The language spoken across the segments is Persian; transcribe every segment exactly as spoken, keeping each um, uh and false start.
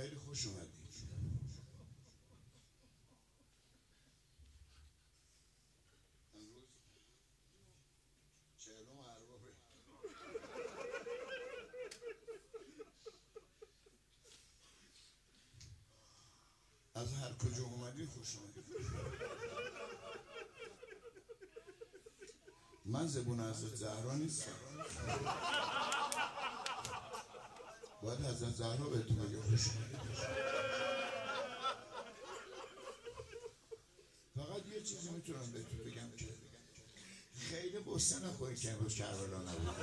خیلی خوش اومدید. امروز چهلم اربابه. از هر کجا اومدید خوش اومدید. من زبون حضرت زهرا نیستم. باید حضرت زهرا بهتون بگه خوش اومدید. فقط یه چیزی میتونم بهتون بگم که خیلی بسته نخورید که امروز کربلا نبود.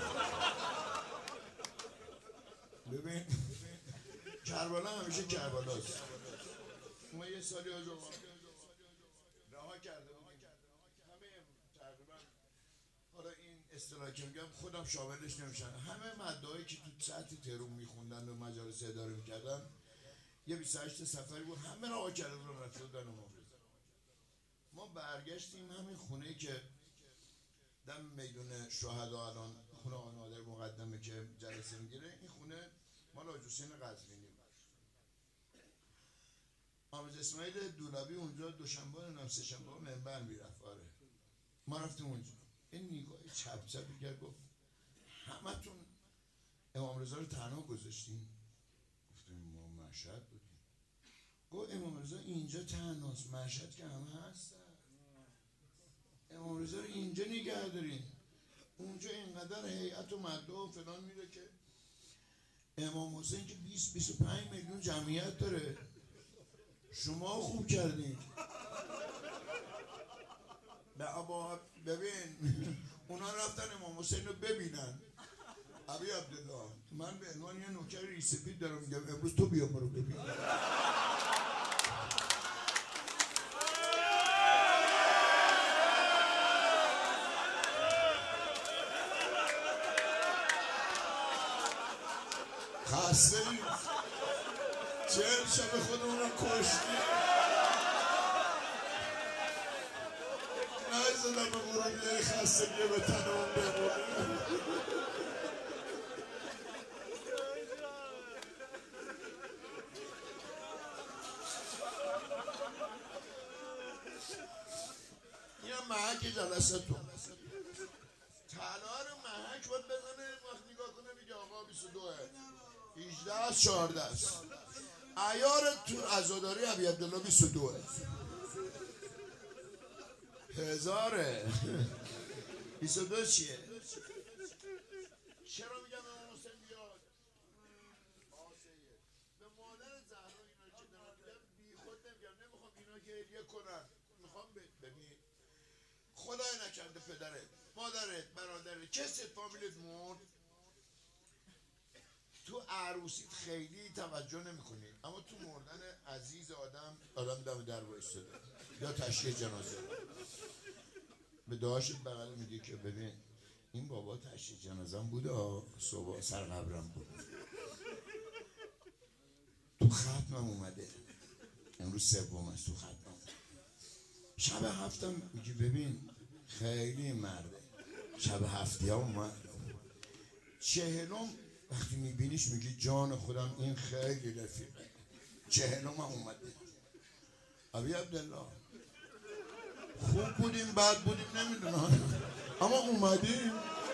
ببین کربلا همیشه کربلاست. ما یه سالی از اون رها کرده بودیم همه تقریبا، حالا این اصطلاحی که میگم خودم شاملش نمیشن، همه مدعایی که تو سطح ترم میخوندن و مجالس اداره میکردن یه بیست و هشت سفری بود، همه رها کرده بودن رفته بودن امامرضا. ما برگشتیم همین خونه‌ای که دم میدون شهدا الان خونه آقا نادر مقدمه که جلسه میگیره، این خونه مال حاج حسین قزوینی. حامد اسماعیل دولابی اونجا دوشنبه نمیدونم سه شنبه منبر میرفت. آره ما رفتیم اونجا، این نگاه چپ چپی کرد گفت همتون امام رضا رو تنها گذاشتیم. گفتیم ما مشهد بودیم. گفت امام رضا اینجا تنهاست، مشهد که همه هستن. امام رضا رو اینجا نگه دارین، اونجا اینقدر هیئت و مدعا و فلان میره که امام حسین که بیست بیست و پنج میلیون جمعیت داره. شما خوب کردین. ببین اونا رفتن امام حسین رو ببینن. ابی عبدالله من به عنوان یه نوکر ریسپید دارم میگم امروز تو بیا ما رو ببین. خسته ایم، چهل شب خودمون رو کشتیم. نایزدم به غروب یه خستگی به تنمون بمونیم. یه محک جلسه تو تنها رو محک باید بزنه، وقت نگاه کنه میگه آقا بیست و دوه هجده است چهارده است. عیار تو عزاداری ابی عبدالله بیست و دوه هزاره. بیست و دو چیه؟ چرا میگم امام حسین بیاد؟ به مادر زهرا اینا که دارم میگم بی خود نمیگم، نمیخوام اینا گریه کنن، میخوام ببین خدای نکرده پدرت مادرت برادرت کسی فامیلت مرد، تو عروسیت خیلی توجه نمی کنی، اما تو مردن عزیز آدم آدم دم در وایساده یا تشییع جنازه به دعاشت بغل میگه که ببین این بابا تشییع جنازم بوده، صبح سر قبرم بود، تو ختمم اومده، امروز سوم است تو ختمم. شب هفتم میگه ببین خیلی مرده، شب هفتی ها اومد. چهلم وقتی میبینیش میگی جان خودم این خیلی رفیقه. چهلم هم اومده. ابی عبدالله خوب بودیم بد بودیم نمیدونم اما اومدیم.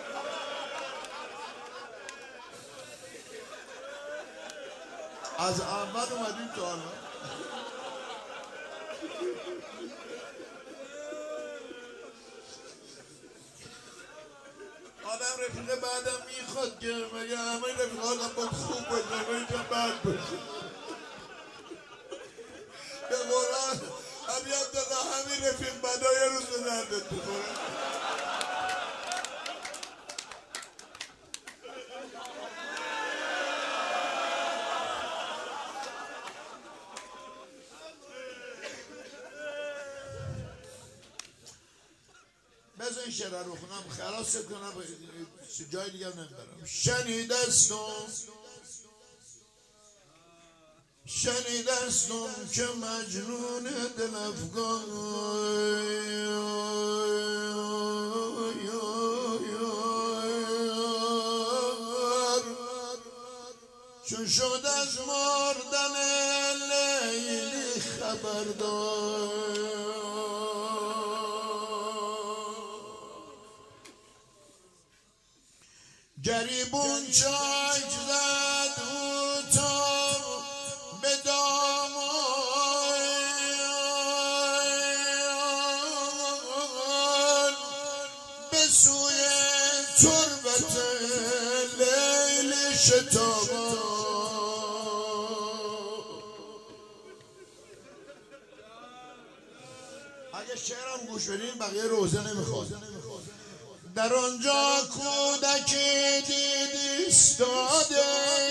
از اول اومدیم تا حالا. آدم رفیق بعدم میخواد که مگه همه رفیق آدم باید خوب باشه اینجا بد باشه. به قرآن ابی عبدالله همین رفیق بعدا یه روز به دردت بخوره. بذار این شعر رو بخونم خلاص کنم، جای دیگه نمیدارم. شنیدستم شنیدستم که مجنون دل افگان چون شد از مردن خبر دار. گریبون چاک زد او تا به دامان به سوی تربت لیل شتابان. اگه شعرم گوش بدین بقیه روزه نمیخواد. در آنجا کودکی دید ایستاده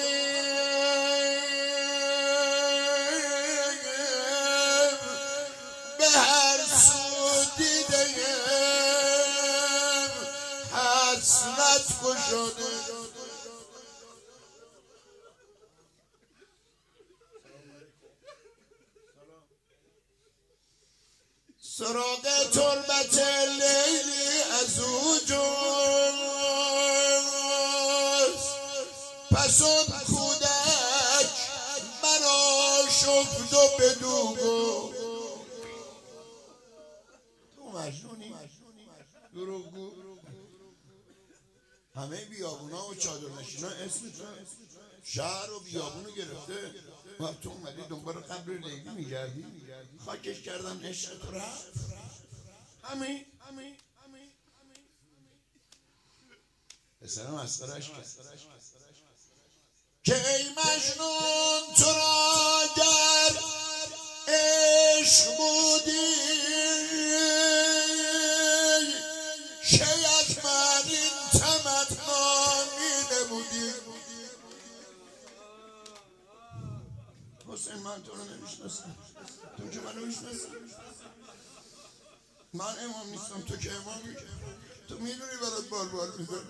به هر سو دیده حسرت گشاده. سراغ تربت لیلی از او جست، پس اون کودک برا شفت و بدو گفت تو مجنونی دروغگو. همه بیابونا و چادرنشینا اسمتون شهر و بیابونو گرفته، وقت تو اومدی دنبال قبر لیلی میگردی، خاکش کردن عشق تو رفت. همین پسر مسخره‌اش کرد که ای مجنون تو را گر عشق بودی شاید من این تمنا می نبودی. حسین من تو رو نمیشناسم، تو که منو میشناسی. من امام نیستم، تو که امامی، تو میدونی برات بال بال میزن.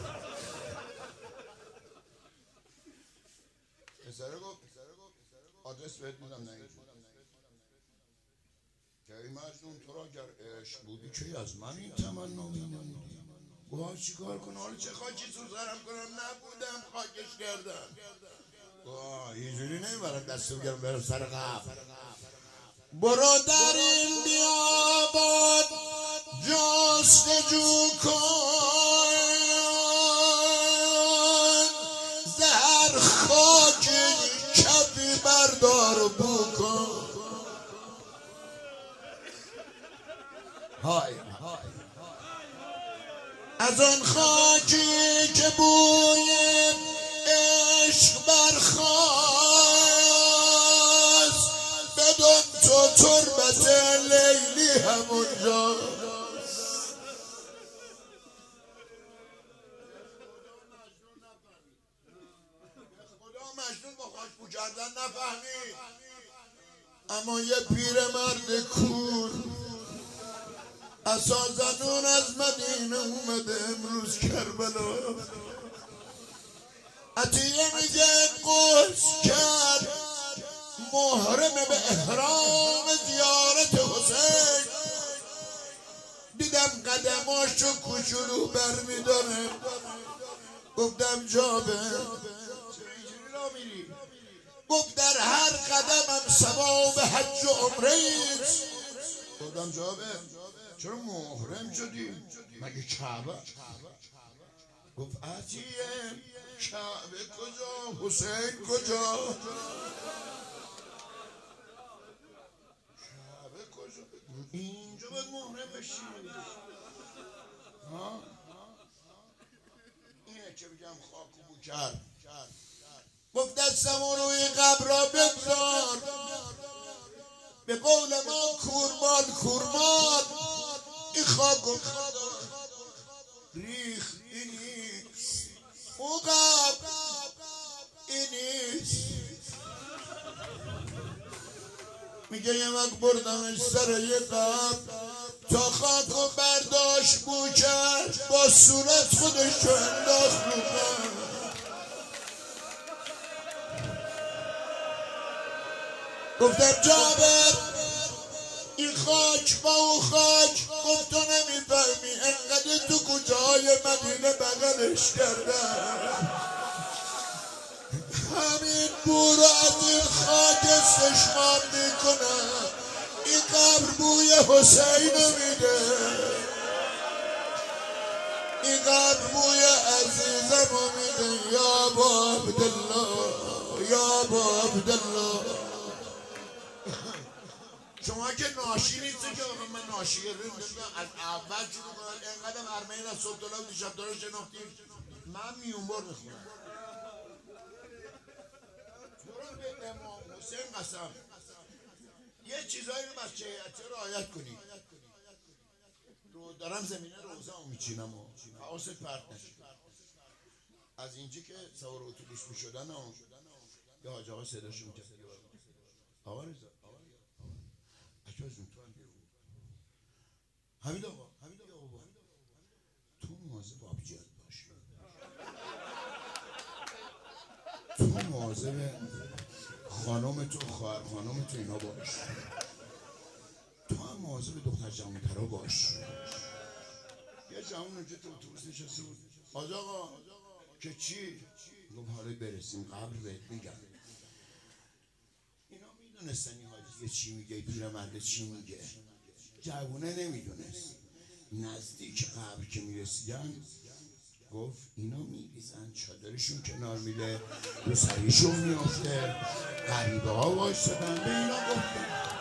پسره گفت آدرس بهت میدم نگید که ای مجنون تو را گر عشق بودی که از من این تمنا می‌نمودی. گوه چی کار کنم حالا چه خاکی تو سرم کنم؟ نبودم خاکش کردم. گوه اینجوری نمیبرم دستو بگرم برم سر قبر. برو در این بیابان جستجو کن زهر خاک کفی بردار بو کن. های از آن خاکی که بوی عشق برخاست بدون تو تربت لیلی همونجاست. خدا مجنون با خاک بو کردن نفهمید، اما یه پیرمرد کور اساسنون از مدینه اومده امروز کربلا. عطیه میگه قصد کرد محرم به احرام زیارت حسین، دیدم قدماشو کوچولو برمیداره، گفتم جابر گفت در هر قدمم ثواب حج و عمره ایست. گفتم جابر چرا محرم شدی؟ مگه کعبه؟ گفت عطیه کعبه کجا؟ حسین کجا؟ کعبه کجا؟ اینجا باید محرم بشی. ها؟ اینه که بگم خاکو بو کرد. گفت دستمو روی قبر را بگذار، به قول ما کورمال کورمال این خاکو ریخ اینیست، او قبر اینیست. میگه یه وقت بردمش سر یه قبر تا خاکو برداشت بو کرد، با صورت خودشو انداخت رو قبر. گفتم جابر این خاک با او خاک، گفت تو نمیفهمی انقدر تو کجای مدینه بغلش کردم، همین بو رو از این خاک استشمام میکنه این قبر بوی حسین میده این قبر بوی عزیزم میده یا با عبدالله یا با عبدالله. شما که ناشی نیستی که من ناشی گریم از اول شروع کنم اینقدر ارمین از صبح دلم دیشب داره شناختیم من میونبر میخونم برو به امام حسین قسم یه چیزایی رو بچه حیاتی رعایت کنی رو دارم زمینه روزه هم میچینم و حواست پرت نشید از اینجا که سوار اتوبوس میشدن یه حاج آقا صداشون کرد آقا رضا اجاز اون تو هم بیرون حمید آقا حمید آقا تو مواظب آبجیات باش تو مواظب خانم تو خواهر خانم تو اینا باش تو هم مواظب دختر جوان‌ترا باش. یه جوان اونجا تو اتوبوس نشسته بود حاج آقا که چی؟ گفت حالا برسیم قبل بهت میگم. اینا میدونستن این حاجیه چی میگه پیرمرد چی میگه جوونه نمیدونست نزدیک قبر که میرسیدن گفت اینا میریزن چادرشون کنار میله رو سریشون میافته غریبه ها وایستادن به اینا گفتن